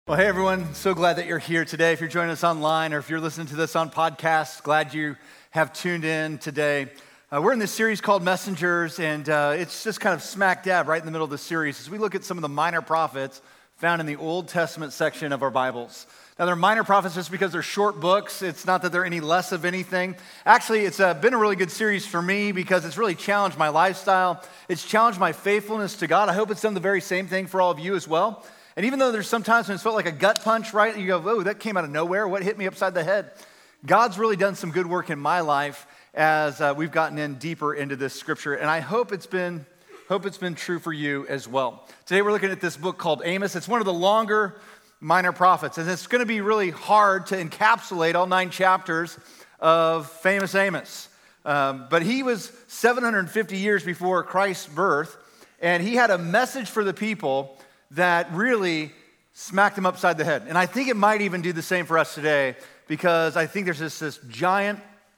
Well, hey everyone, so glad that you're here today. If you're joining us online or if you're listening to this on podcast, glad you have tuned in today. We're in this series called Messengers, and it's just kind of smack dab right in the middle of the series as we look at some of the minor prophets found in the Old Testament section of our Bibles. Now, they're minor prophets just because they're short books. It's not that they're any less of anything. Actually, it's been a really good series for me because it's really challenged my lifestyle. It's challenged my faithfulness to God. I hope it's done the very same thing for all of you as well. And even though there's sometimes when it's felt like a gut punch, right? You go, whoa, that came out of nowhere. What hit me upside the head? God's really done some good work in my life as we've gotten in deeper into this scripture. And I hope it's been true for you as well. Today we're looking at this book called Amos. It's one of the longer minor prophets. And it's going to be really hard to encapsulate all 9 chapters of famous Amos. But he was 750 years before Christ's birth. And he had a message for the people that really smacked them upside the head. And I think it might even do the same for us today because I think there's this giant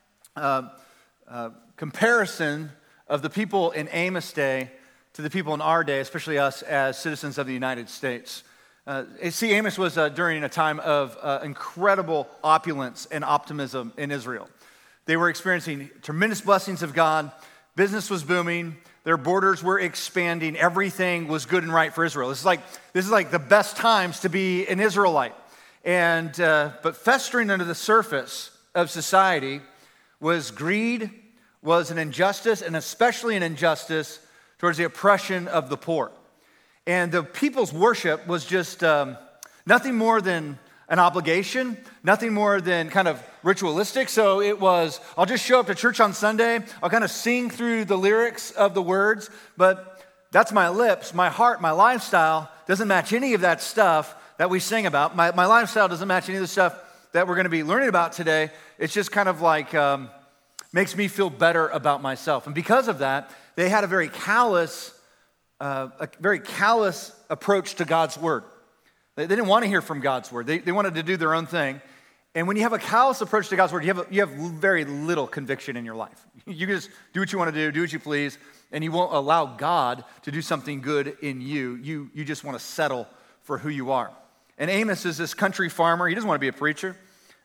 comparison of the people in Amos' day to the people in our day, especially us as citizens of the United States. Amos was during a time of incredible opulence and optimism in Israel. They were experiencing tremendous blessings of God. Business was booming. Their borders were expanding. Everything was good and right for Israel. This is like the best times to be an Israelite. But festering under the surface of society was greed, was an injustice, and especially an injustice towards the oppression of the poor. And the people's worship was just nothing more than an obligation, nothing more than kind of ritualistic. So it was, I'll just show up to church on Sunday, I'll kind of sing through the lyrics of the words, but that's my lips, my heart, my lifestyle doesn't match any of that stuff that we sing about. My lifestyle doesn't match any of the stuff that we're going to be learning about today. It's just kind of like, makes me feel better about myself. And because of that, they had a very callous approach to God's word. They didn't want to hear from God's word. They wanted to do their own thing. And when you have a callous approach to God's word, you have very little conviction in your life. You just do what you want to do what you please, and you won't allow God to do something good in you. You just want to settle for who you are. And Amos is this country farmer. He doesn't want to be a preacher.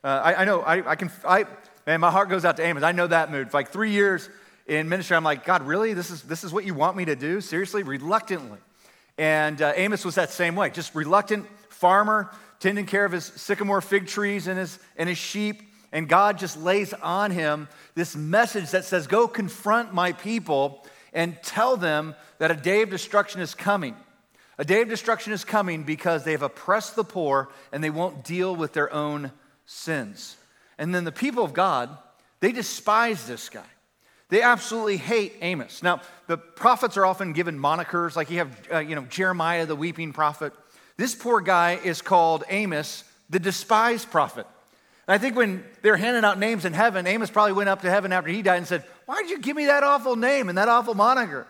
Man, my heart goes out to Amos. I know that mood. For like 3 years in ministry, I'm like, God, really? This is what you want me to do? Seriously? Reluctantly. And Amos was that same way, just reluctant farmer, tending care of his sycamore fig trees and his sheep. And God just lays on him this message that says, go confront my people and tell them that a day of destruction is coming. A day of destruction is coming because they have oppressed the poor and they won't deal with their own sins. And then the people of God, they despise this guy. They absolutely hate Amos. Now, the prophets are often given monikers, like you have, Jeremiah, the weeping prophet. This poor guy is called Amos, the despised prophet. And I think when they're handing out names in heaven, Amos probably went up to heaven after he died and said, why did you give me that awful name and that awful moniker?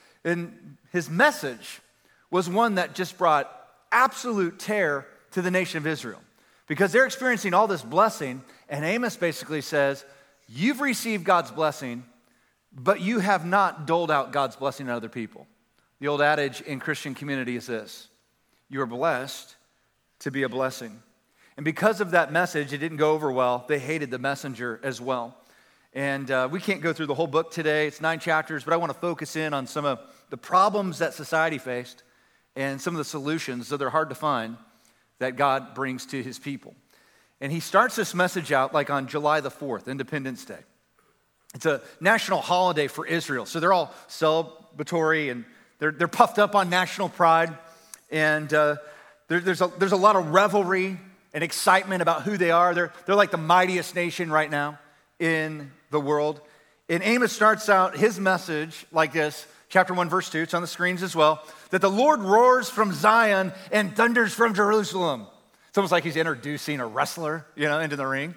And his message was one that just brought absolute terror to the nation of Israel because they're experiencing all this blessing. And Amos basically says, you've received God's blessing, but you have not doled out God's blessing on other people. The old adage in Christian community is this: you are blessed to be a blessing. And because of that message, it didn't go over well. They hated the messenger as well. And we can't go through the whole book today. It's 9 chapters, but I want to focus in on some of the problems that society faced and some of the solutions, though they're hard to find, that God brings to his people. And he starts this message out like on July the 4th, Independence Day. It's a national holiday for Israel. So they're all celebratory and they're puffed up on national pride. And there's a lot of revelry and excitement about who they are. They're like the mightiest nation right now in the world. And Amos starts out his message like this, chapter 1, verse 2. It's on the screens as well. That the Lord roars from Zion and thunders from Jerusalem. It's almost like he's introducing a wrestler, into the ring.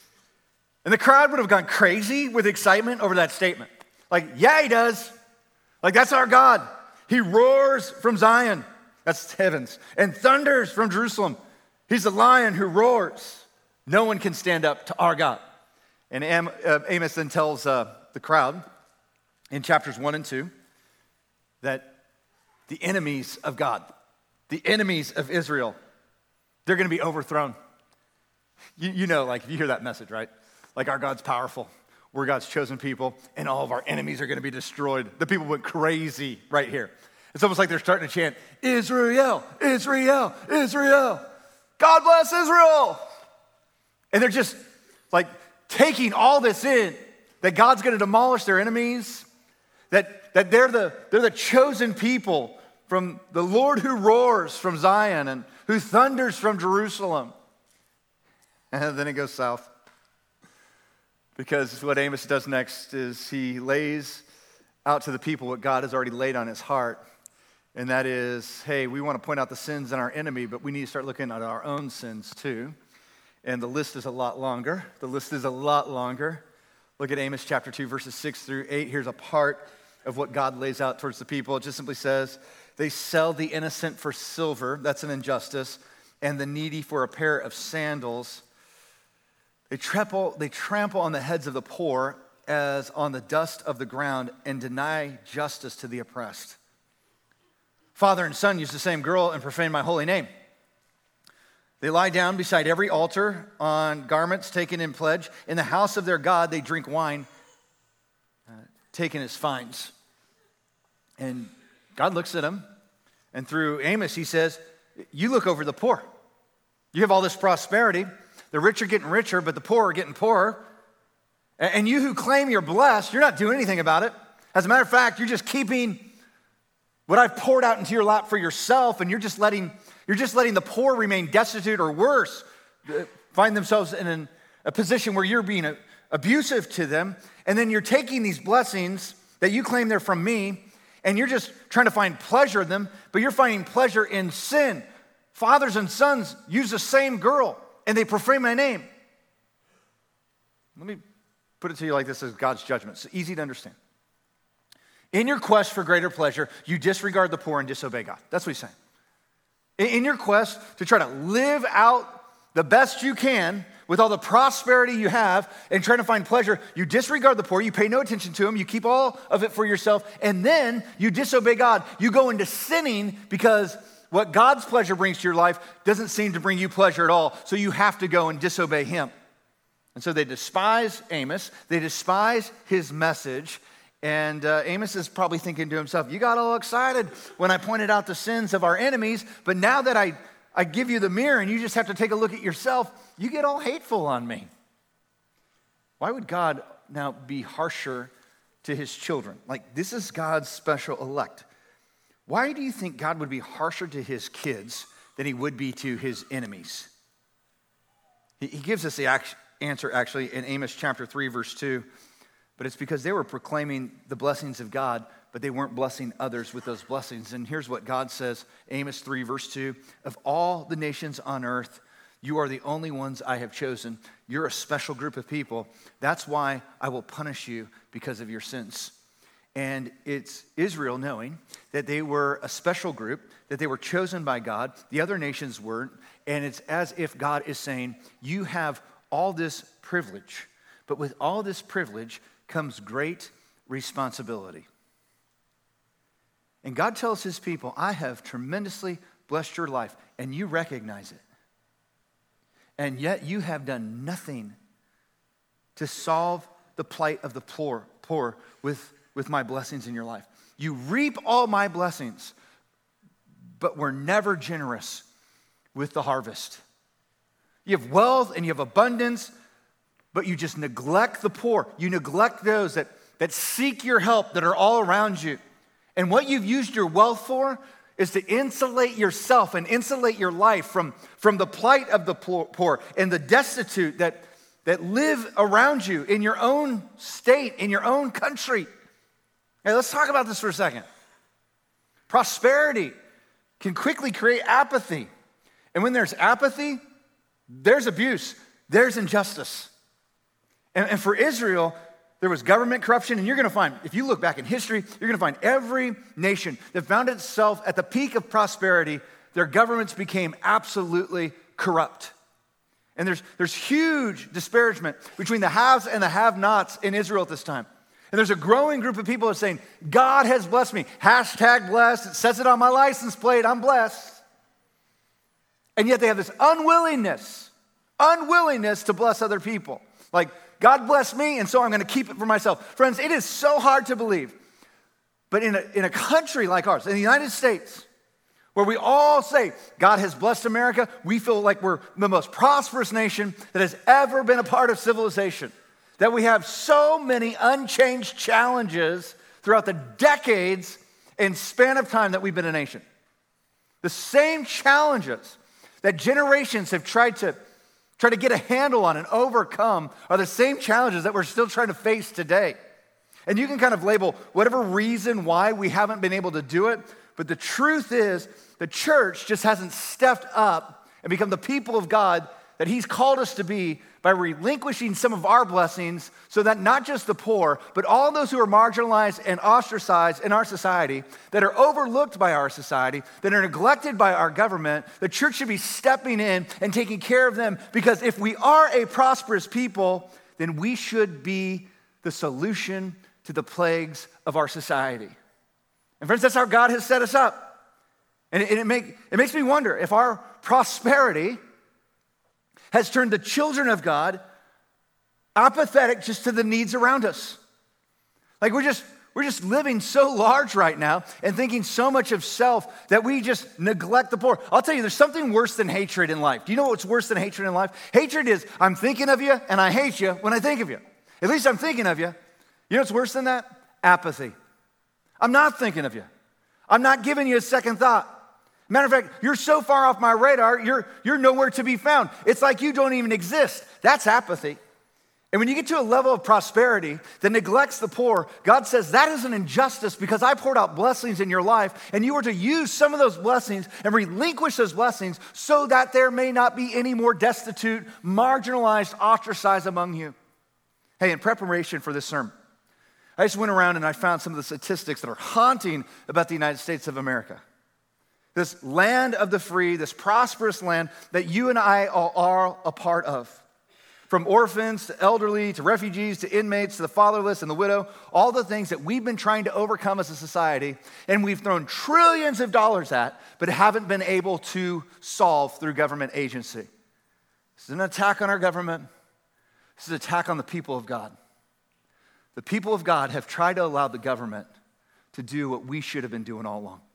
And the crowd would have gone crazy with excitement over that statement. Like, yeah, he does. Like, that's our God. He roars from Zion. That's heavens. And thunders from Jerusalem. He's the lion who roars. No one can stand up to our God. And Amos then tells the crowd in chapters 1 and 2 that the enemies of God, the enemies of Israel, They're going to be overthrown. You know, like if you hear that message, right? Like our God's powerful. We're God's chosen people, and all of our enemies are going to be destroyed. The people went crazy right here. It's almost like they're starting to chant, Israel, Israel, Israel. God bless Israel. And they're just like taking all this in, that God's going to demolish their enemies, that they're the chosen people from the Lord who roars from Zion and who thunders from Jerusalem. And then it goes south. Because what Amos does next is he lays out to the people what God has already laid on his heart. And that is, hey, we want to point out the sins in our enemy, but we need to start looking at our own sins too. And the list is a lot longer. Look at Amos chapter 2, verses 6 through 8. Here's a part of what God lays out towards the people. It just simply says, they sell the innocent for silver. That's an injustice. And the needy for a pair of sandals. They trample on the heads of the poor as on the dust of the ground and deny justice to the oppressed. Father and son use the same girl and profane my holy name. They lie down beside every altar on garments taken in pledge. In the house of their God, they drink wine taken as fines. And God looks at them, and through Amos, he says, you look over the poor. You have all this prosperity. The rich are getting richer, but the poor are getting poorer. And you who claim you're blessed, you're not doing anything about it. As a matter of fact, you're just keeping what I've poured out into your lap for yourself, and you're just letting the poor remain destitute or worse, find themselves in a position where you're being abusive to them, and then you're taking these blessings that you claim they're from me, and you're just trying to find pleasure in them, but you're finding pleasure in sin. Fathers and sons use the same girl, and they profane my name. Let me put it to you like this as God's judgment. It's easy to understand. In your quest for greater pleasure, you disregard the poor and disobey God. That's what he's saying. In your quest to try to live out the best you can with all the prosperity you have and trying to find pleasure, you disregard the poor, you pay no attention to them, you keep all of it for yourself, and then you disobey God. You go into sinning because what God's pleasure brings to your life doesn't seem to bring you pleasure at all, so you have to go and disobey him. And so they despise Amos, they despise his message, and Amos is probably thinking to himself, you got all excited when I pointed out the sins of our enemies, but now that I give you the mirror and you just have to take a look at yourself, you get all hateful on me. Why would God now be harsher to his children? Like, this is God's special elect. Why do you think God would be harsher to his kids than he would be to his enemies? He gives us the answer actually in Amos chapter 3, verse 2. But it's because they were proclaiming the blessings of God, but they weren't blessing others with those blessings. And here's what God says, Amos 3, verse 2. Of all the nations on earth, you are the only ones I have chosen. You're a special group of people. That's why I will punish you because of your sins. And it's Israel knowing that they were a special group, that they were chosen by God. The other nations weren't. And it's as if God is saying, you have all this privilege, but with all this privilege comes great responsibility. And God tells his people, I have tremendously blessed your life, and you recognize it. And yet you have done nothing to solve the plight of the poor with my blessings in your life. You reap all my blessings, but we're never generous with the harvest. You have wealth and you have abundance, but you just neglect the poor. You neglect those that seek your help, that are all around you. And what you've used your wealth for is to insulate yourself and insulate your life from the plight of the poor and the destitute that live around you in your own state, in your own country. Hey, let's talk about this for a second. Prosperity can quickly create apathy. And when there's apathy, there's abuse, there's injustice. And for Israel, there was government corruption, and you're going to find, if you look back in history, you're going to find every nation that found itself at the peak of prosperity, their governments became absolutely corrupt. And there's huge disparagement between the haves and the have-nots in Israel at this time. And there's a growing group of people that are saying, God has blessed me. Hashtag blessed. It says it on my license plate. I'm blessed. And yet they have this unwillingness to bless other people. Like, God blessed me, and so I'm going to keep it for myself. Friends, it is so hard to believe. But in a country like ours, in the United States, where we all say, God has blessed America, we feel like we're the most prosperous nation that has ever been a part of civilization. That we have so many unchanged challenges throughout the decades and span of time that we've been a nation. The same challenges that generations have tried to get a handle on and overcome are the same challenges that we're still trying to face today. And you can kind of label whatever reason why we haven't been able to do it, but the truth is the church just hasn't stepped up and become the people of God that He's called us to be by relinquishing some of our blessings so that not just the poor, but all those who are marginalized and ostracized in our society, that are overlooked by our society, that are neglected by our government, the church should be stepping in and taking care of them, because if we are a prosperous people, then we should be the solution to the plagues of our society. And friends, that's how God has set us up. And it makes me wonder if our prosperity has turned the children of God apathetic just to the needs around us. Like we're just living so large right now and thinking so much of self that we just neglect the poor. I'll tell you, there's something worse than hatred in life. Do you know what's worse than hatred in life? Hatred is, I'm thinking of you and I hate you when I think of you. At least I'm thinking of you. You know what's worse than that? Apathy. I'm not thinking of you. I'm not giving you a second thought. Matter of fact, you're so far off my radar, you're nowhere to be found. It's like you don't even exist. That's apathy. And when you get to a level of prosperity that neglects the poor, God says that is an injustice because I poured out blessings in your life, and you are to use some of those blessings and relinquish those blessings so that there may not be any more destitute, marginalized, ostracized among you. Hey, in preparation for this sermon, I just went around and I found some of the statistics that are haunting about the United States of America. This land of the free, this prosperous land that you and I are a part of. From orphans to elderly to refugees to inmates to the fatherless and the widow, all the things that we've been trying to overcome as a society and we've thrown trillions of dollars at, but haven't been able to solve through government agency. This is an attack on our government. This is an attack on the people of God. The people of God have tried to allow the government to do what we should have been doing all along.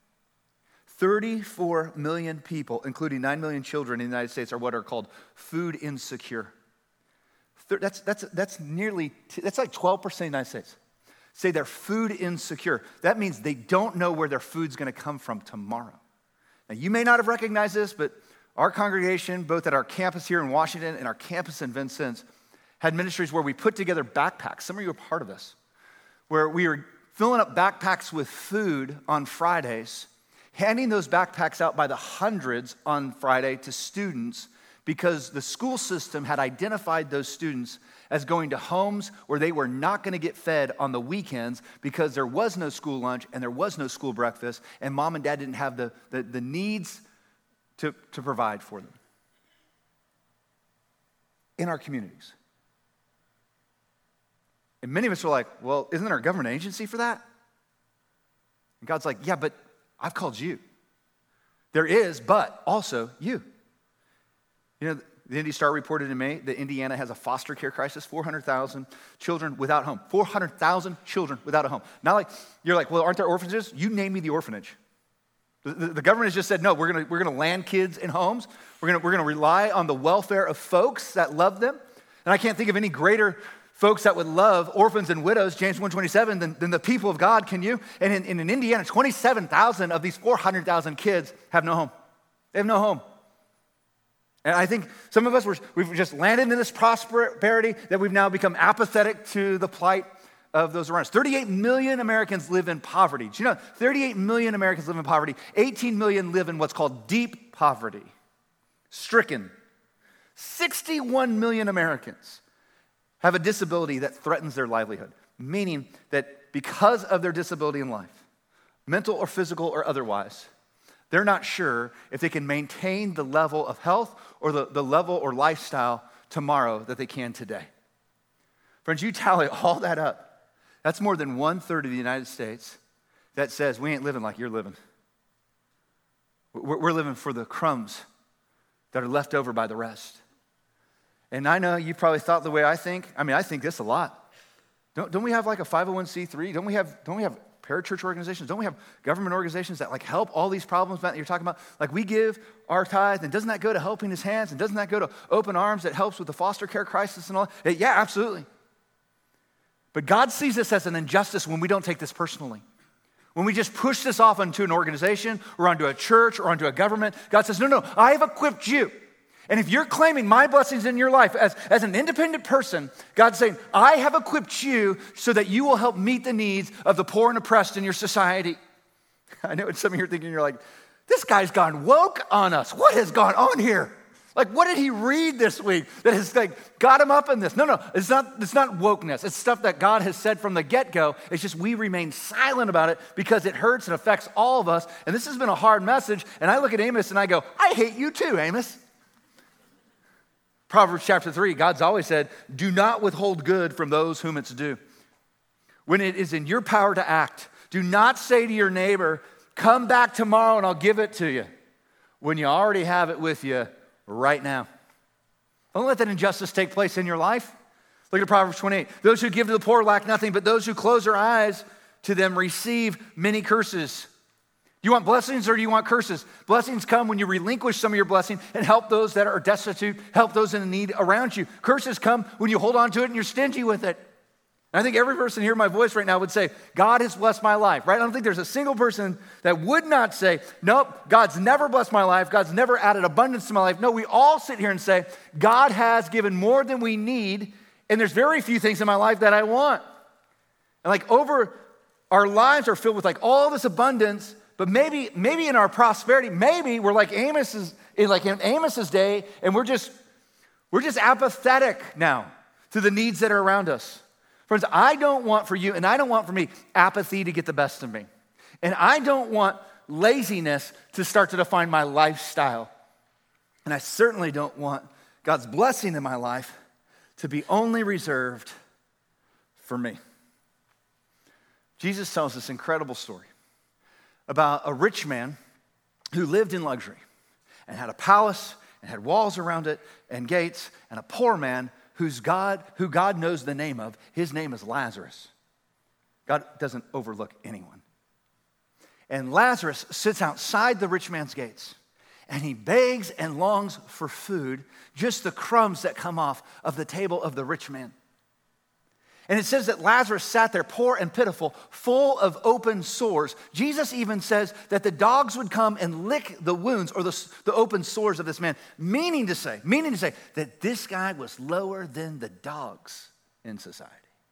34 million people, including 9 million children in the United States, are what are called food insecure. That's like 12% of the United States. Say they're food insecure. That means they don't know where their food's going to come from tomorrow. Now, you may not have recognized this, but our congregation, both at our campus here in Washington and our campus in Vincennes, had ministries where we put together backpacks. Some of you are part of this, where we were filling up backpacks with food on Fridays, handing those backpacks out by the hundreds on Friday to students because the school system had identified those students as going to homes where they were not going to get fed on the weekends because there was no school lunch and there was no school breakfast, and mom and dad didn't have the needs to provide for them in our communities. And many of us are like, well, isn't there a government agency for that? And God's like, yeah, but I've called you. There is, but also you. You know, the Indy Star reported in May that Indiana has a foster care crisis, 400,000 children without home. 400,000 children without a home. Not like, you're like, well, aren't there orphanages? You name me the orphanage. The government has just said, no, we're gonna land kids in homes. We're gonna rely on the welfare of folks that love them. And I can't think of any greater folks that would love orphans and widows, James 1:27, than the people of God, can you? And in Indiana, 27,000 of these 400,000 kids have no home. They have no home. And I think some of us, we've just landed in this prosperity that we've now become apathetic to the plight of those around us. 38 million Americans live in poverty. Do you know, 38 million Americans live in poverty. 18 million live in what's called deep poverty, stricken. 61 million Americans have a disability that threatens their livelihood, meaning that because of their disability in life, mental or physical or otherwise, they're not sure if they can maintain the level of health or the level or lifestyle tomorrow that they can today. Friends, you tally all that up. That's more than 1/3 of the United States that says we ain't living like you're living. We're living for the crumbs that are left over by the rest. And I know you probably thought the way I think. I mean, I think this a lot. Don't we have like a 501c3? Don't we have parachurch organizations? Don't we have government organizations that like help all these problems that you're talking about? Like we give our tithe, and doesn't that go to helping his hands? And doesn't that go to Open Arms that helps with the foster care crisis and all? Yeah, absolutely. But God sees this as an injustice when we don't take this personally. When we just push this off onto an organization or onto a church or onto a government, God says, no, I have equipped you. And if you're claiming my blessings in your life as an independent person, God's saying, I have equipped you so that you will help meet the needs of the poor and oppressed in your society. I know some of you are thinking, you're like, this guy's gone woke on us. What has gone on here? Like, what did he read this week that has like got him up in this? No, it's not wokeness. It's stuff that God has said from the get-go. It's just we remain silent about it because it hurts and affects all of us. And this has been a hard message. And I look at Amos and I go, I hate you too, Amos. Proverbs chapter 3, God's always said, do not withhold good from those whom it's due. When it is in your power to act, do not say to your neighbor, come back tomorrow and I'll give it to you, when you already have it with you right now. Don't let that injustice take place in your life. Look at Proverbs 28. Those who give to the poor lack nothing, but those who close their eyes to them receive many curses. Do you want blessings or do you want curses? Blessings come when you relinquish some of your blessing and help those that are destitute, help those in need around you. Curses come when you hold on to it and you're stingy with it. And I think every person hearing my voice right now would say, God has blessed my life, right? I don't think there's a single person that would not say, nope, God's never blessed my life. God's never added abundance to my life. No, we all sit here and say, God has given more than we need, and there's very few things in my life that I want. And like over our lives are filled with like all this abundance, but maybe in our prosperity, maybe we're like in Amos's day, and we're just apathetic now to the needs that are around us. Friends, I don't want for you, and I don't want for me, apathy to get the best of me. And I don't want laziness to start to define my lifestyle. And I certainly don't want God's blessing in my life to be only reserved for me. Jesus tells this incredible story about a rich man who lived in luxury and had a palace and had walls around it and gates, and a poor man who God knows the name of. His name is Lazarus. God doesn't overlook anyone. And Lazarus sits outside the rich man's gates, and he begs and longs for food, just the crumbs that come off of the table of the rich man. And it says that Lazarus sat there poor and pitiful, full of open sores. Jesus even says that the dogs would come and lick the wounds or the open sores of this man, meaning to say that this guy was lower than the dogs in society.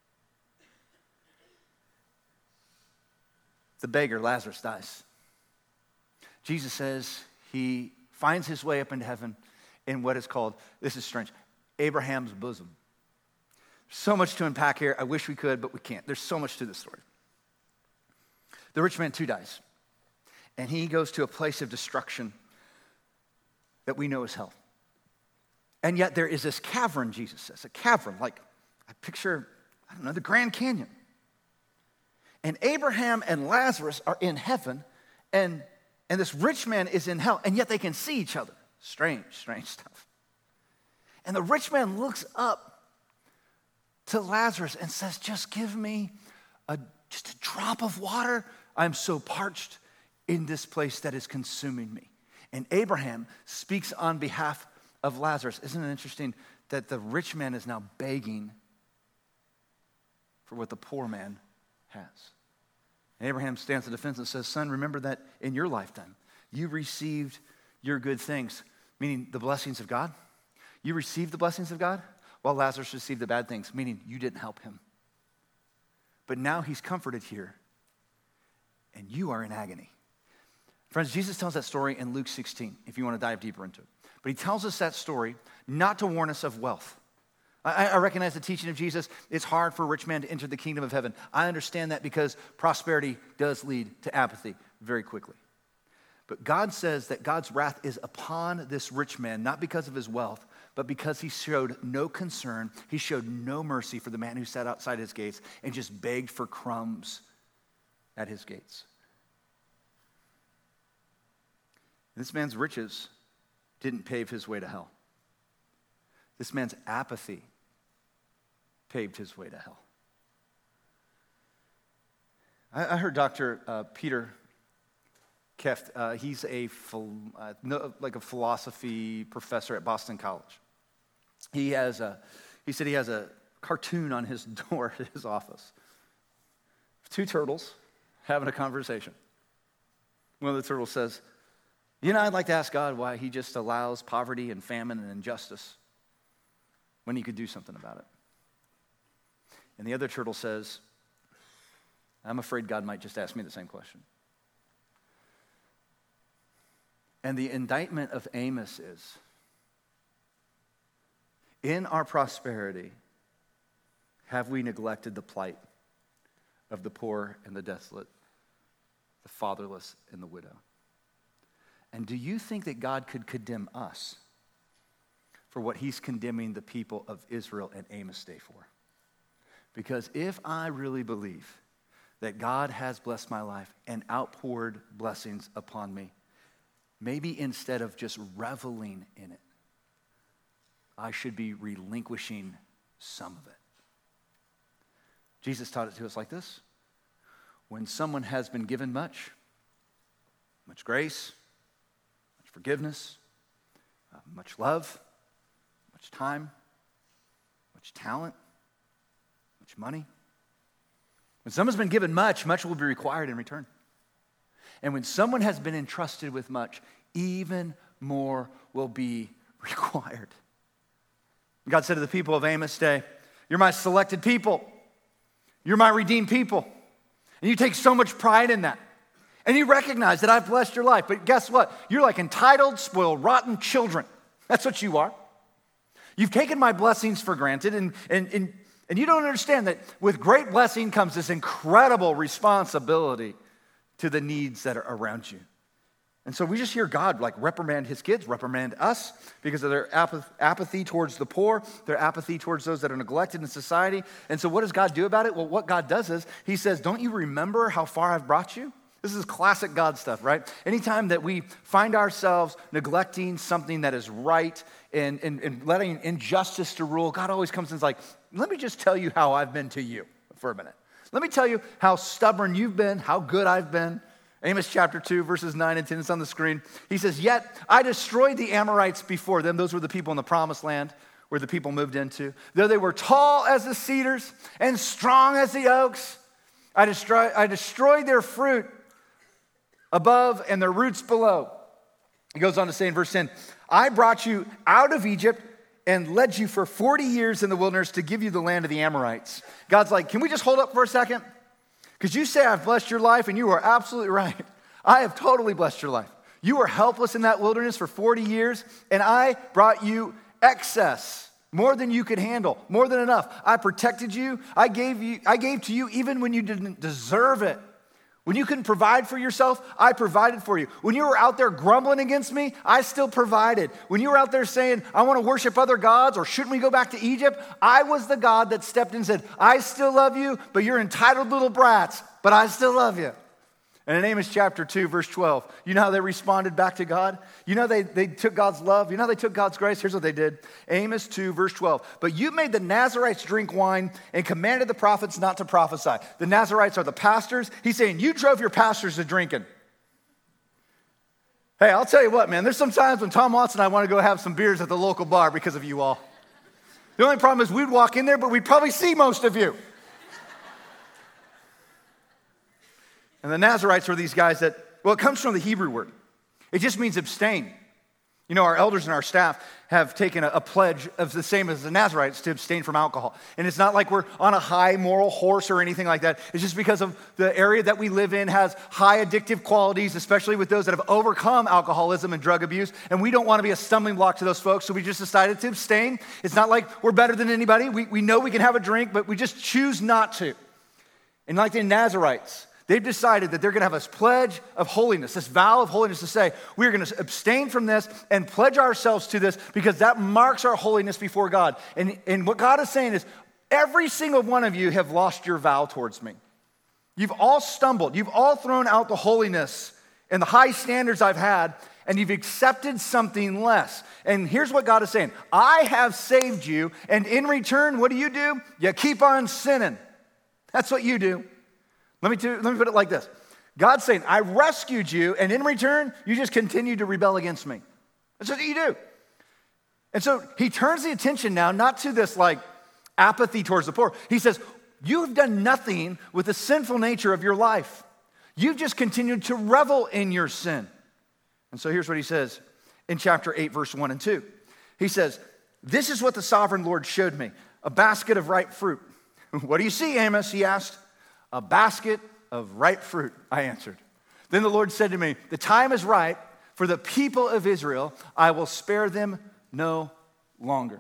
The beggar, Lazarus, dies. Jesus says he finds his way up into heaven in what is called, this is strange, Abraham's bosom. So much to unpack here. I wish we could, but we can't. There's so much to this story. The rich man too dies, and he goes to a place of destruction that we know as hell. And yet there is this cavern, Jesus says, a cavern, like I picture, the Grand Canyon. And Abraham and Lazarus are in heaven, and this rich man is in hell, and yet they can see each other. Strange stuff. And the rich man looks up to Lazarus and says, just give me just a drop of water. I'm so parched in this place that is consuming me. And Abraham speaks on behalf of Lazarus. Isn't it interesting that the rich man is now begging for what the poor man has? And Abraham stands to defense and says, son, remember that in your lifetime, you received your good things, meaning the blessings of God. You received the blessings of God, while Lazarus received the bad things, meaning you didn't help him. But now he's comforted here, and you are in agony. Friends, Jesus tells that story in Luke 16, if you want to dive deeper into it. But he tells us that story not to warn us of wealth. I recognize the teaching of Jesus. It's hard for a rich man to enter the kingdom of heaven. I understand that because prosperity does lead to apathy very quickly. But God says that God's wrath is upon this rich man, not because of his wealth, but because he showed no concern, he showed no mercy for the man who sat outside his gates and just begged for crumbs at his gates. This man's riches didn't pave his way to hell. This man's apathy paved his way to hell. I heard Dr. Peter Keft, he's a philosophy professor at Boston College. He said he has a cartoon on his door at his office. Two turtles having a conversation. One of the turtles says, I'd like to ask God why he just allows poverty and famine and injustice when he could do something about it. And the other turtle says, I'm afraid God might just ask me the same question. And the indictment of Amos is, in our prosperity, have we neglected the plight of the poor and the desolate, the fatherless and the widow? And do you think that God could condemn us for what he's condemning the people of Israel and Amos Day for? Because if I really believe that God has blessed my life and outpoured blessings upon me, maybe instead of just reveling in it, I should be relinquishing some of it. Jesus taught it to us like this. When someone has been given much grace, much forgiveness, much love, much time, much talent, much money. When someone's been given much will be required in return. And when someone has been entrusted with much, even more will be required. God said to the people of Amos Day, you're my selected people. You're my redeemed people. And you take so much pride in that. And you recognize that I've blessed your life. But guess what? You're like entitled, spoiled, rotten children. That's what you are. You've taken my blessings for granted, and you don't understand that with great blessing comes this incredible responsibility to the needs that are around you. And so we just hear God reprimand his kids, reprimand us because of their apathy towards the poor, their apathy towards those that are neglected in society. And so what does God do about it? Well, what God does is he says, don't you remember how far I've brought you? This is classic God stuff, right? Anytime that we find ourselves neglecting something that is right and letting injustice to rule, God always comes and is like, let me just tell you how I've been to you for a minute. Let me tell you how stubborn you've been, how good I've been. Amos chapter 2, verses 9 and 10, it's on the screen. He says, yet I destroyed the Amorites before them. Those were the people in the promised land where the people moved into. Though they were tall as the cedars and strong as the oaks, I destroyed their fruit above and their roots below. He goes on to say in verse 10, I brought you out of Egypt and led you for 40 years in the wilderness to give you the land of the Amorites. God's like, can we just hold up for a second? Because you say I've blessed your life, and you are absolutely right. I have totally blessed your life. You were helpless in that wilderness for 40 years, and I brought you excess, more than you could handle, more than enough. I protected you. I gave to you even when you didn't deserve it. When you couldn't provide for yourself, I provided for you. When you were out there grumbling against me, I still provided. When you were out there saying, I want to worship other gods, or shouldn't we go back to Egypt? I was the God that stepped in and said, I still love you, but you're entitled little brats, but I still love you. And in Amos chapter 2, verse 12, you know how they responded back to God? You know they took God's love? You know how they took God's grace? Here's what they did. Amos 2, verse 12. But you made the Nazarites drink wine and commanded the prophets not to prophesy. The Nazarites are the pastors. He's saying, you drove your pastors to drinking. Hey, I'll tell you what, man. There's some times when Tom Watson and I want to go have some beers at the local bar because of you all. The only problem is we'd walk in there, but we'd probably see most of you. And the Nazarites were these guys that, well, it comes from the Hebrew word. It just means abstain. You know, our elders and our staff have taken a pledge of the same as the Nazarites to abstain from alcohol. And it's not like we're on a high moral horse or anything like that. It's just because of the area that we live in has high addictive qualities, especially with those that have overcome alcoholism and drug abuse. And we don't want to be a stumbling block to those folks, so we just decided to abstain. It's not like we're better than anybody. We know we can have a drink, but we just choose not to. And like the Nazarites, they've decided that they're going to have this pledge of holiness, this vow of holiness to say, we're going to abstain from this and pledge ourselves to this because that marks our holiness before God. And what God is saying is, every single one of you have lost your vow towards me. You've all stumbled. You've all thrown out the holiness and the high standards I've had, and you've accepted something less. And here's what God is saying. I have saved you, and in return, what do? You keep on sinning. That's what you do. Let me put it like this. God's saying, I rescued you, and in return, you just continue to rebel against me. That's what you do. And so he turns the attention now not to this like apathy towards the poor. He says, you've done nothing with the sinful nature of your life. You've just continued to revel in your sin. And so here's what he says in chapter 8, verse 1 and 2. He says, this is what the sovereign Lord showed me, a basket of ripe fruit. What do you see, Amos? He asked. A basket of ripe fruit, I answered. Then the Lord said to me, the time is ripe for the people of Israel. I will spare them no longer.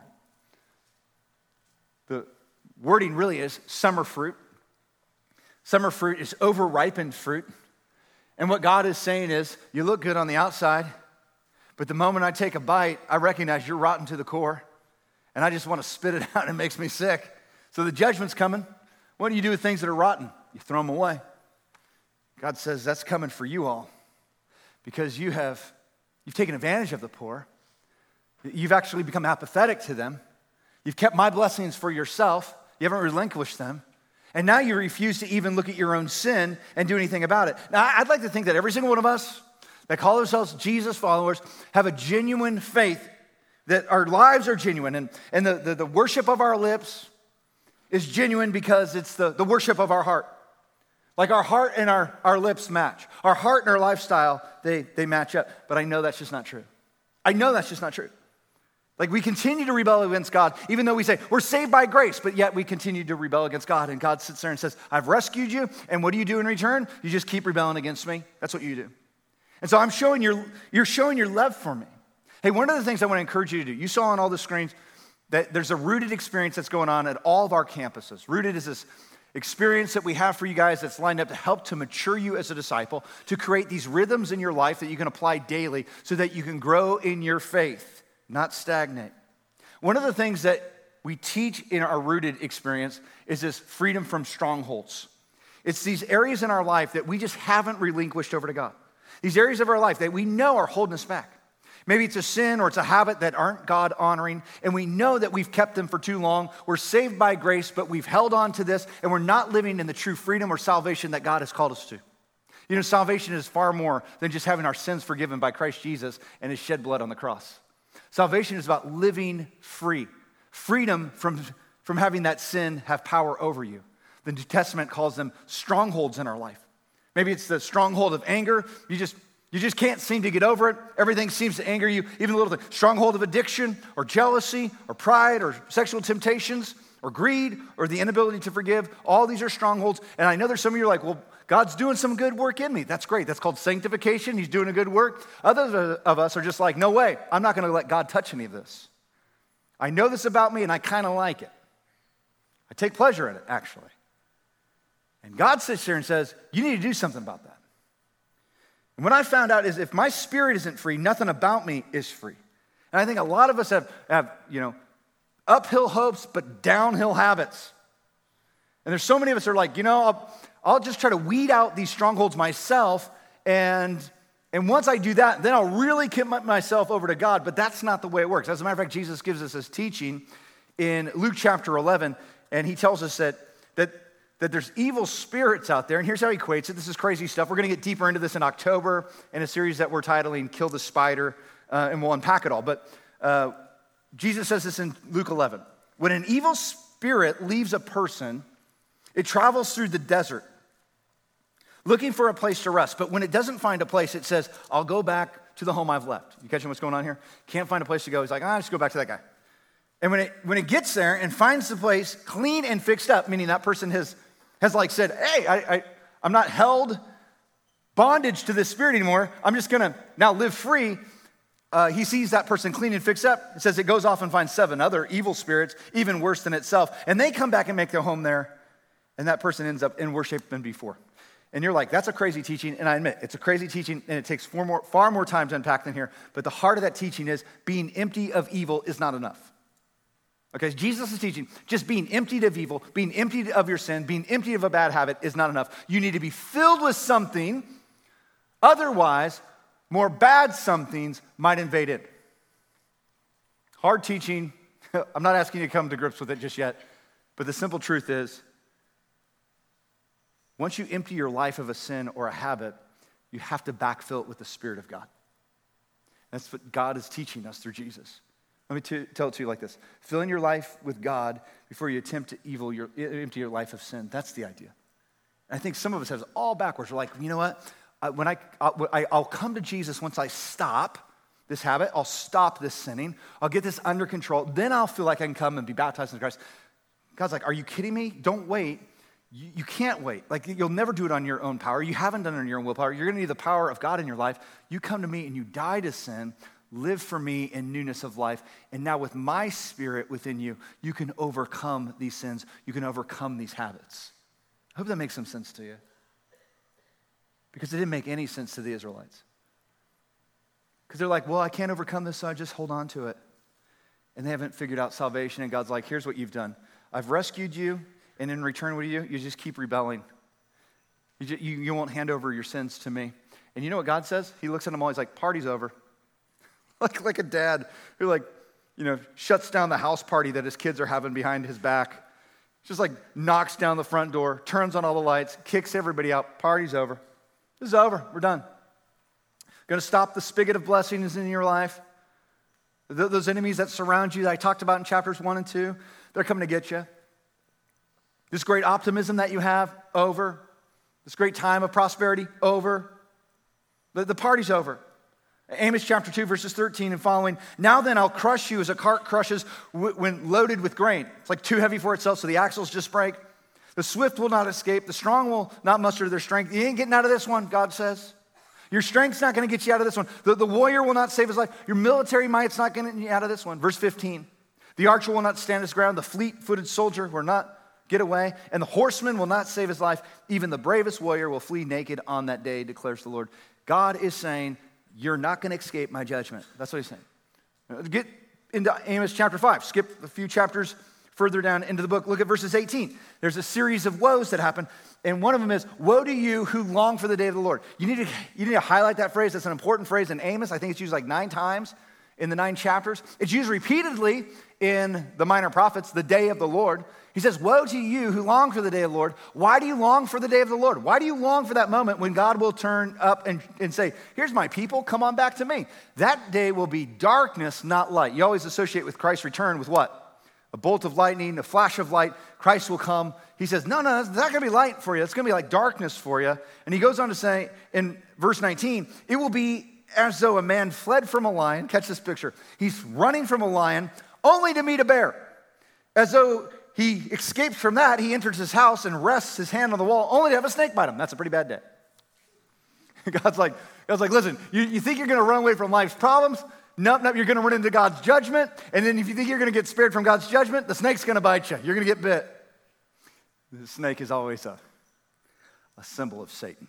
The wording really is summer fruit. Summer fruit is overripened fruit. And what God is saying is, you look good on the outside, but the moment I take a bite, I recognize you're rotten to the core, and I just want to spit it out, and it makes me sick. So the judgment's coming. What do you do with things that are rotten? You throw them away. God says that's coming for you all because you've taken advantage of the poor. You've actually become apathetic to them. You've kept my blessings for yourself. You haven't relinquished them. And now you refuse to even look at your own sin and do anything about it. Now, I'd like to think that every single one of us that call ourselves Jesus followers have a genuine faith, that our lives are genuine, and the worship of our lips is genuine because it's the worship of our heart. Like our heart and our lips match. Our heart and our lifestyle, they match up. But I know that's just not true. I know that's just not true. Like we continue to rebel against God, even though we say we're saved by grace, but yet we continue to rebel against God. And God sits there and says, I've rescued you, and what do you do in return? You just keep rebelling against me. That's what you do. And so you're showing your love for me. Hey, one of the things I want to encourage you to do, you saw on all the screens that there's a Rooted experience that's going on at all of our campuses. Rooted is this experience that we have for you guys that's lined up to help to mature you as a disciple, to create these rhythms in your life that you can apply daily so that you can grow in your faith, not stagnate. One of the things that we teach in our Rooted experience is this freedom from strongholds. It's these areas in our life that we just haven't relinquished over to God. These areas of our life that we know are holding us back. Maybe it's a sin or it's a habit that aren't God honoring, and we know that we've kept them for too long. We're saved by grace, but we've held on to this, and we're not living in the true freedom or salvation that God has called us to. You know, salvation is far more than just having our sins forgiven by Christ Jesus and his shed blood on the cross. Salvation is about living free. Freedom from having that sin have power over you. The New Testament calls them strongholds in our life. Maybe it's the stronghold of anger. You just can't seem to get over it. Everything seems to anger you, even a little thing. Stronghold of addiction or jealousy or pride or sexual temptations or greed or the inability to forgive. All these are strongholds. And I know there's some of you are like, well, God's doing some good work in me. That's great. That's called sanctification. He's doing a good work. Others of us are just like, no way. I'm not going to let God touch any of this. I know this about me and I kind of like it. I take pleasure in it, actually. And God sits there and says, you need to do something about that. And what I found out is if my spirit isn't free, nothing about me is free. And I think a lot of us have uphill hopes but downhill habits. And there's so many of us that are like, I'll just try to weed out these strongholds myself, and once I do that, then I'll really commit myself over to God. But that's not the way it works. As a matter of fact, Jesus gives us this teaching in Luke chapter 11, and he tells us that there's evil spirits out there, and here's how he equates it. This is crazy stuff. We're going to get deeper into this in October in a series that we're titling Kill the Spider, and we'll unpack it all. But Jesus says this in Luke 11. When an evil spirit leaves a person, it travels through the desert looking for a place to rest. But when it doesn't find a place, it says, I'll go back to the home I've left. You catching what's going on here? Can't find a place to go. He's like, I'll just go back to that guy. And when it gets there and finds the place clean and fixed up, meaning that person has like said, hey, I'm not held bondage to this spirit anymore. I'm just going to now live free. He sees that person clean and fixed up. It says it goes off and finds 7 other evil spirits, even worse than itself. And they come back and make their home there. And that person ends up in worse shape than before. And you're like, that's a crazy teaching. And I admit, it's a crazy teaching, and it takes far more time to unpack than here. But the heart of that teaching is being empty of evil is not enough. Okay, Jesus is teaching, just being emptied of evil, being emptied of your sin, being emptied of a bad habit is not enough. You need to be filled with something. Otherwise, more bad somethings might invade it. Hard teaching. I'm not asking you to come to grips with it just yet, but the simple truth is, once you empty your life of a sin or a habit, you have to backfill it with the Spirit of God. That's what God is teaching us through Jesus. Let me tell it to you like this. Filling your life with God before you attempt to empty your life of sin. That's the idea. And I think some of us have it all backwards. We're like, you know what? I'll come to Jesus once I stop this habit. I'll stop this sinning. I'll get this under control. Then I'll feel like I can come and be baptized in Christ. God's like, are you kidding me? Don't wait. You can't wait. Like, you'll never do it on your own power. You haven't done it on your own willpower. You're going to need the power of God in your life. You come to me and you die to sin, live for me in newness of life. And now with my Spirit within you, you can overcome these sins. You can overcome these habits. I hope that makes some sense to you. Because it didn't make any sense to the Israelites. Because they're like, well, I can't overcome this, so I just hold on to it. And they haven't figured out salvation. And God's like, here's what you've done. I've rescued you. And in return, what do? You just keep rebelling. You won't hand over your sins to me. And you know what God says? He looks at them all, he's like, party's over. like a dad who shuts down the house party that his kids are having behind his back. Just like knocks down the front door, turns on all the lights, kicks everybody out. Party's over. This is over. We're done. Going to stop the spigot of blessings in your life. Those enemies that surround you that I talked about in chapters 1 and 2, they're coming to get you. This great optimism that you have, over. This great time of prosperity, over. The party's over. Amos chapter 2, verses 13 and following. Now then, I'll crush you as a cart crushes when loaded with grain. It's like too heavy for itself, so the axles just break. The swift will not escape. The strong will not muster their strength. You ain't getting out of this one, God says. Your strength's not going to get you out of this one. The warrior will not save his life. Your military might's not going to get you out of this one. Verse 15. The archer will not stand his ground. The fleet-footed soldier will not get away, and the horseman will not save his life. Even the bravest warrior will flee naked on that day, declares the Lord. God is saying, you're not going to escape my judgment. That's what he's saying. Get into Amos chapter 5. Skip a few chapters further down into the book. Look at verses 18. There's a series of woes that happen, and one of them is, woe to you who long for the day of the Lord. You need to highlight that phrase. That's an important phrase in Amos. I think it's used like 9 times in the 9 chapters. It's used repeatedly in the minor prophets, the day of the Lord. He says, woe to you who long for the day of the Lord. Why do you long for the day of the Lord? Why do you long for that moment when God will turn up and say, here's my people, come on back to me? That day will be darkness, not light. You always associate with Christ's return with what? A bolt of lightning, a flash of light. Christ will come. He says, no, it's not going to be light for you. It's going to be like darkness for you. And he goes on to say in verse 19, it will be as though a man fled from a lion. Catch this picture. He's running from a lion only to meet a bear. As though he escapes from that, he enters his house and rests his hand on the wall only to have a snake bite him. That's a pretty bad day. God's like, listen, you think you're going to run away from life's problems? Nope, you're going to run into God's judgment. And then if you think you're going to get spared from God's judgment, the snake's going to bite you. You're going to get bit. The snake is always a symbol of Satan.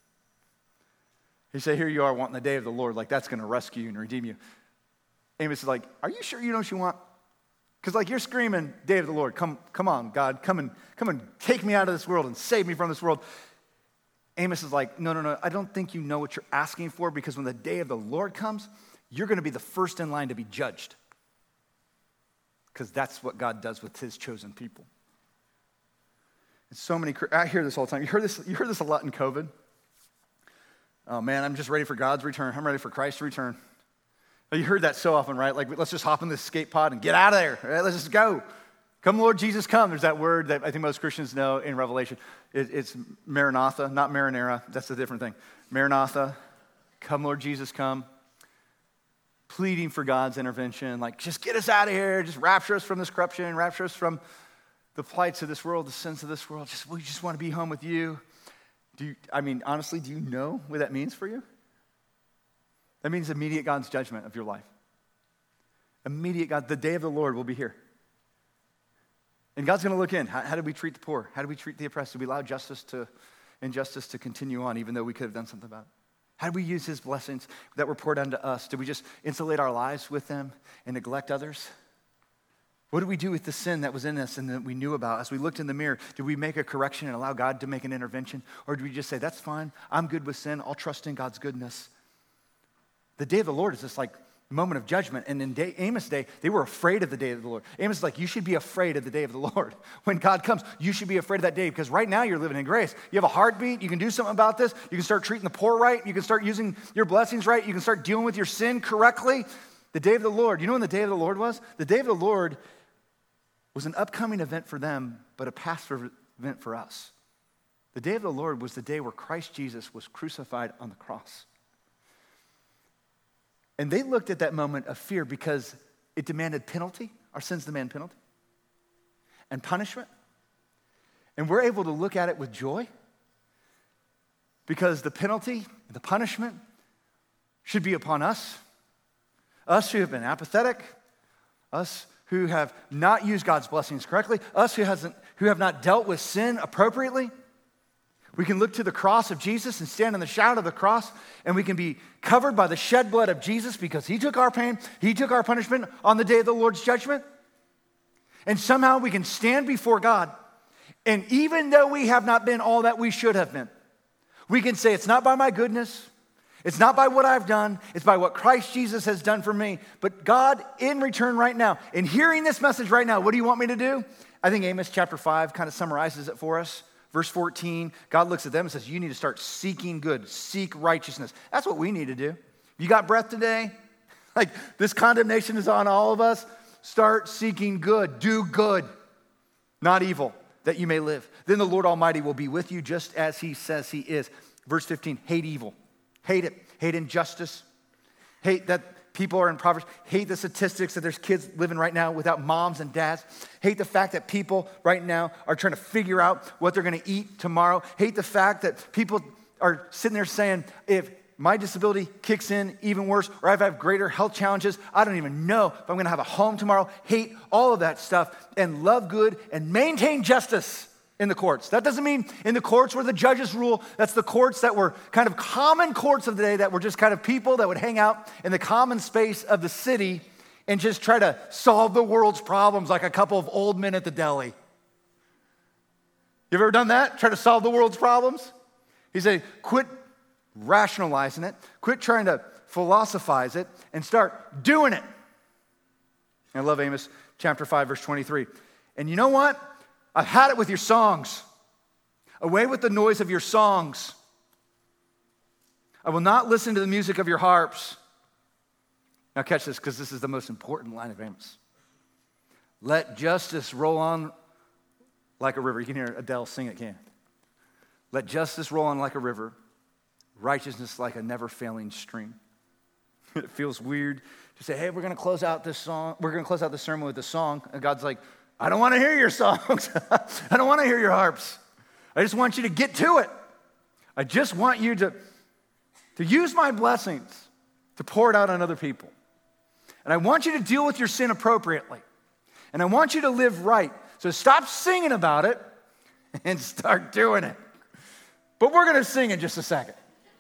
He say, here you are wanting the day of the Lord, like that's going to rescue you and redeem you. Amos is like, are you sure you know what you want? Because like you're screaming, day of the Lord, come on, God, come and take me out of this world and save me from this world. Amos is like, no, I don't think you know what you're asking for, because when the day of the Lord comes, you're going to be the first in line to be judged. Because that's what God does with his chosen people. And so many, I hear this all the time. You heard this a lot in COVID. Oh man, I'm just ready for God's return. I'm ready for Christ's return. You heard that so often, right? Like, let's just hop in this escape pod and get out of there. Right? Let's just go. Come, Lord Jesus, come. There's that word that I think most Christians know in Revelation. It's Maranatha, not marinara. That's a different thing. Maranatha, come, Lord Jesus, come. Pleading for God's intervention. Like, just get us out of here. Just rapture us from this corruption. Rapture us from the plights of this world, the sins of this world. We just want to be home with you. Honestly, do you know what that means for you? That means immediate God's judgment of your life. Immediate God, the day of the Lord will be here. And God's going to look in. How did we treat the poor? How did we treat the oppressed? Did we allow injustice to continue on even though we could have done something about it? How did we use his blessings that were poured onto us? Did we just insulate our lives with them and neglect others? What did we do with the sin that was in us and that we knew about? As we looked in the mirror, did we make a correction and allow God to make an intervention? Or did we just say, that's fine, I'm good with sin, I'll trust in God's goodness? The day of the Lord is this like moment of judgment. And in Amos' day, they were afraid of the day of the Lord. Amos is like, you should be afraid of the day of the Lord. When God comes, you should be afraid of that day because right now you're living in grace. You have a heartbeat. You can do something about this. You can start treating the poor right. You can start using your blessings right. You can start dealing with your sin correctly. The day of the Lord. You know when the day of the Lord was? The day of the Lord was an upcoming event for them, but a past event for us. The day of the Lord was the day where Christ Jesus was crucified on the cross. And they looked at that moment of fear because it demanded penalty. Our sins demand penalty and punishment. And we're able to look at it with joy because the penalty and the punishment should be upon us. Us who have been apathetic, us who have not used God's blessings correctly, us who have not dealt with sin appropriately. We can look to the cross of Jesus and stand in the shadow of the cross, and we can be covered by the shed blood of Jesus because he took our pain, he took our punishment on the day of the Lord's judgment. And somehow we can stand before God, and even though we have not been all that we should have been, we can say it's not by my goodness, it's not by what I've done, it's by what Christ Jesus has done for me. But God, in return right now, in hearing this message right now, what do you want me to do? I think Amos chapter 5 kind of summarizes it for us. Verse 14, God looks at them and says, you need to start seeking good, seek righteousness. That's what we need to do. You got breath today? Like this condemnation is on all of us. Start seeking good, do good, not evil, that you may live. Then the Lord Almighty will be with you just as he says he is. Verse 15, hate evil, hate it, hate injustice, hate that people are in poverty, hate the statistics that there's kids living right now without moms and dads, hate the fact that people right now are trying to figure out what they're going to eat tomorrow, hate the fact that people are sitting there saying, if my disability kicks in even worse, or if I have greater health challenges, I don't even know if I'm going to have a home tomorrow. Hate all of that stuff and love good and maintain justice in the courts. That doesn't mean in the courts where the judges rule. That's the courts that were kind of common courts of the day that were just kind of people that would hang out in the common space of the city and just try to solve the world's problems like a couple of old men at the deli. You ever done that? Try to solve the world's problems? He said, quit rationalizing it, quit trying to philosophize it, and start doing it. I love Amos chapter 5, verse 23. And you know what? I've had it with your songs. Away with the noise of your songs. I will not listen to the music of your harps. Now catch this, because this is the most important line of Amos. Let justice roll on like a river. You can hear Adele sing it, can't you? Let justice roll on like a river, righteousness like a never-failing stream. It feels weird to say, hey, we're going to close out this song. We're going to close out the sermon with a song. And God's like, I don't want to hear your songs. I don't want to hear your harps. I just want you to get to it. I just want you to use my blessings to pour it out on other people. And I want you to deal with your sin appropriately. And I want you to live right. So stop singing about it and start doing it. But we're going to sing in just a second.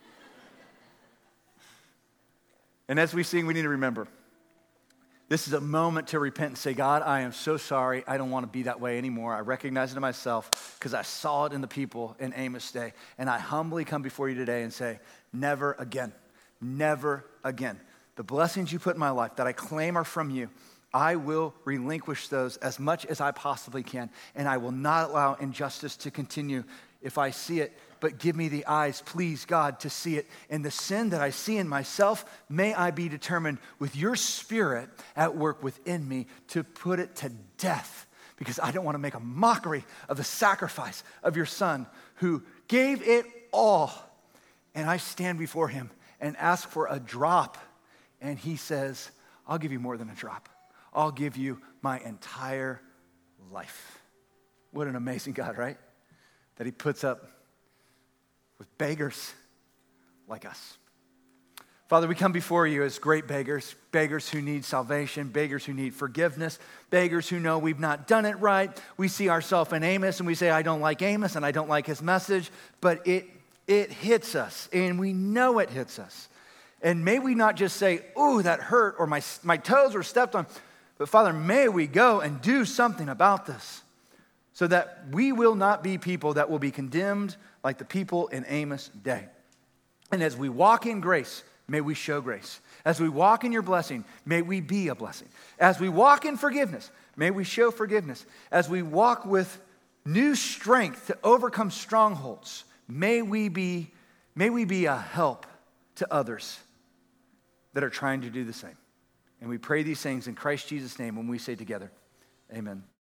And as we sing, we need to remember, this is a moment to repent and say, God, I am so sorry. I don't want to be that way anymore. I recognize it in myself because I saw it in the people in Amos' day. And I humbly come before you today and say, never again, never again. The blessings you put in my life that I claim are from you, I will relinquish those as much as I possibly can. And I will not allow injustice to continue if I see it. But give me the eyes, please, God, to see it. And the sin that I see in myself, may I be determined with your Spirit at work within me to put it to death. Because I don't want to make a mockery of the sacrifice of your Son who gave it all. And I stand before him and ask for a drop. And he says, I'll give you more than a drop. I'll give you my entire life. What an amazing God, right? That he puts up with beggars like us. Father, we come before you as great beggars, beggars who need salvation, beggars who need forgiveness, beggars who know we've not done it right. We see ourselves in Amos and we say, I don't like Amos and I don't like his message, but it hits us and we know it hits us. And may we not just say, ooh, that hurt, or my toes were stepped on, but Father, may we go and do something about this so that we will not be people that will be condemned like the people in Amos' day. And as we walk in grace, may we show grace. As we walk in your blessing, may we be a blessing. As we walk in forgiveness, may we show forgiveness. As we walk with new strength to overcome strongholds, may we be a help to others that are trying to do the same. And we pray these things in Christ Jesus' name when we say together, amen.